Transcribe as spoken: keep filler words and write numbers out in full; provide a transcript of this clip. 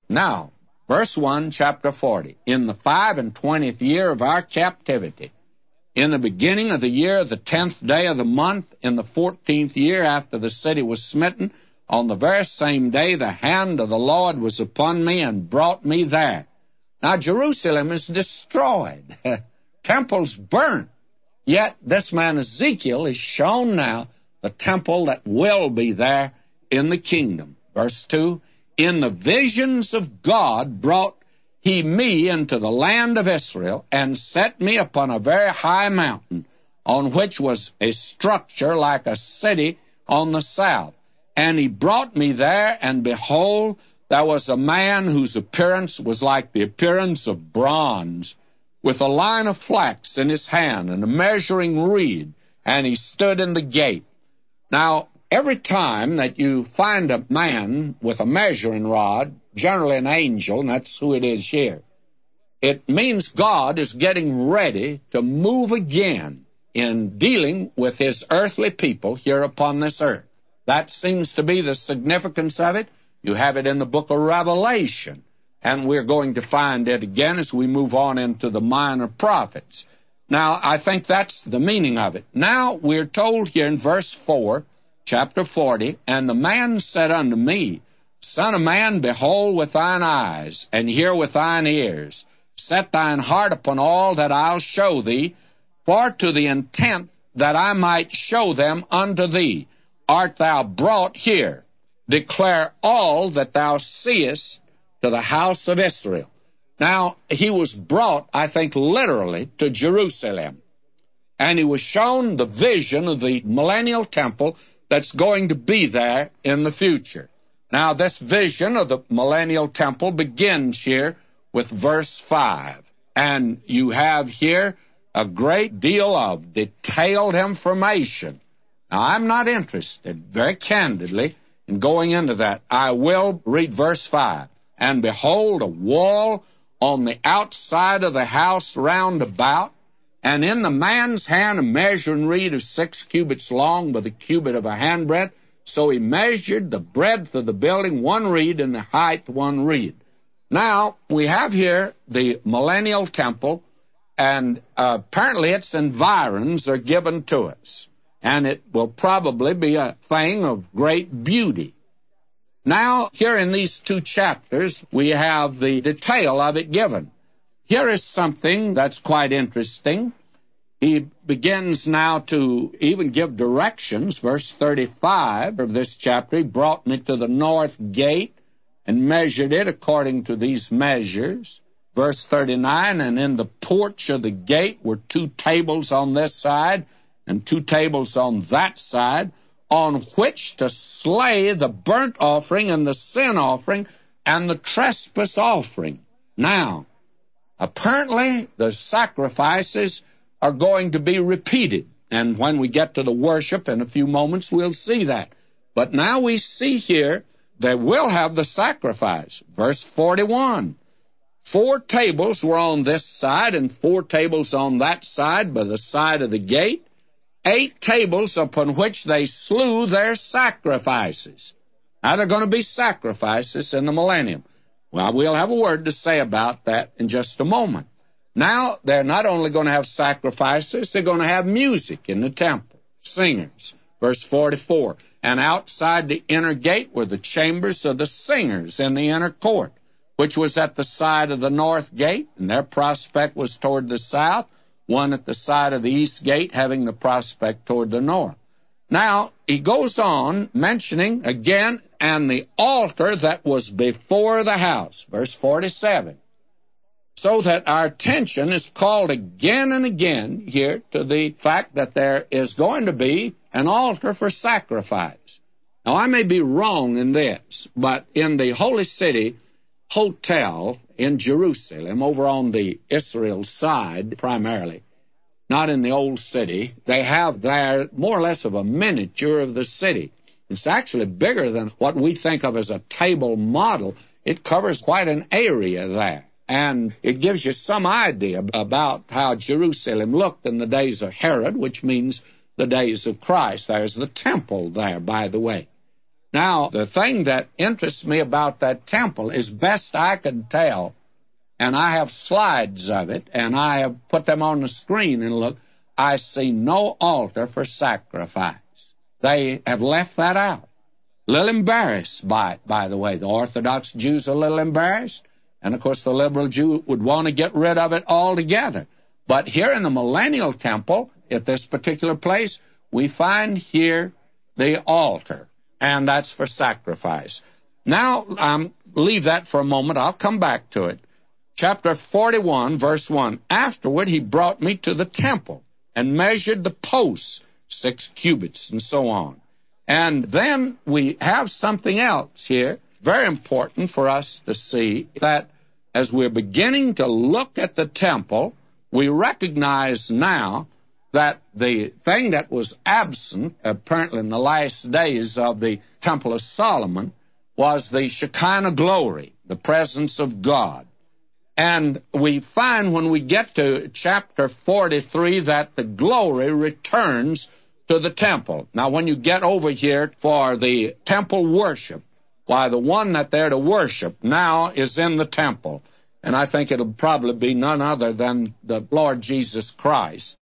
Now, verse one, chapter forty. In the five and twentieth year of our captivity, in the beginning of the year, the tenth day of the month, in the fourteenth year after the city was smitten, on the very same day the hand of the Lord was upon me and brought me there. Now, Jerusalem is destroyed. Temple's burnt. Yet this man Ezekiel is shown now the temple that will be there in the kingdom. Verse two, in the visions of God brought he me into the land of Israel, and set me upon a very high mountain, on which was a structure like a city on the south. And he brought me there, and behold, there was a man whose appearance was like the appearance of bronze, with a line of flax in his hand, and a measuring reed, and he stood in the gate. Now, every time that you find a man with a measuring rod, generally an angel, and that's who it is here, it means God is getting ready to move again in dealing with his earthly people here upon this earth. That seems to be the significance of it. You have it in the book of Revelation, and we're going to find it again as we move on into the minor prophets. Now, I think that's the meaning of it. Now, we're told here in verse four, chapter forty, and the man said unto me, Son of man, behold with thine eyes, and hear with thine ears. Set thine heart upon all that I'll show thee, for to the intent that I might show them unto thee art thou brought here. Declare all that thou seest to the house of Israel. Now, he was brought, I think, literally to Jerusalem, and he was shown the vision of the millennial temple that's going to be there in the future. Now, this vision of the millennial temple begins here with verse five, and you have here a great deal of detailed information. Now, I'm not interested, very candidly, in going into that. I will read verse five. And behold, a wall on the outside of the house round about, and in the man's hand a measuring reed of six cubits long by the cubit of a handbreadth. So he measured the breadth of the building one reed, and the height one reed. Now, we have here the millennial temple, and uh, apparently its environs are given to us, and it will probably be a thing of great beauty. Now, here in these two chapters, we have the detail of it given. Here is something that's quite interesting. He begins now to even give directions. Verse thirty-five of this chapter, he brought me to the north gate and measured it according to these measures. Verse thirty-nine, and in the porch of the gate were two tables on this side and two tables on that side, on which to slay the burnt offering and the sin offering and the trespass offering. Now, apparently the sacrifices are going to be repeated, and when we get to the worship in a few moments, we'll see that. But now we see here they will have the sacrifice. Verse forty-one, four tables were on this side and four tables on that side by the side of the gate, eight tables upon which they slew their sacrifices. Now, there are going to be sacrifices in the millennium. Well, we'll have a word to say about that in just a moment. Now, they're not only going to have sacrifices, they're going to have music in the temple, singers. Verse forty-four, and outside the inner gate were the chambers of the singers in the inner court, which was at the side of the north gate, and their prospect was toward the south, one at the side of the east gate having the prospect toward the north. Now, he goes on mentioning again, and the altar that was before the house, verse forty-seven. So that our attention is called again and again here to the fact that there is going to be an altar for sacrifice. Now, I may be wrong in this, but in the Holy City Hotel in Jerusalem, over on the Israel side primarily, not in the old city, they have there more or less of a miniature of the city. It's actually bigger than what we think of as a table model. It covers quite an area there, and it gives you some idea about how Jerusalem looked in the days of Herod, which means the days of Christ. There's the temple there, by the way. Now, the thing that interests me about that temple is, best I can tell, and I have slides of it, and I have put them on the screen and look, I see no altar for sacrifice. They have left that out. A little embarrassed by it, by the way. The Orthodox Jews are a little embarrassed, and of course the liberal Jew would want to get rid of it altogether. But here in the Millennial Temple, at this particular place, we find here the altar, and that's for sacrifice. Now, um, leave that for a moment. I'll come back to it. Chapter forty-one, verse one. Afterward he brought me to the temple and measured the posts, six cubits, and so on. And then we have something else here, very important for us to see, that as we're beginning to look at the temple, we recognize now that the thing that was absent, apparently in the last days of the Temple of Solomon, was the Shekinah glory, the presence of God. And we find when we get to chapter forty-three that the glory returns to the temple. Now, when you get over here for the temple worship, why, the one that they're to worship now is in the temple. And I think it'll probably be none other than the Lord Jesus Christ.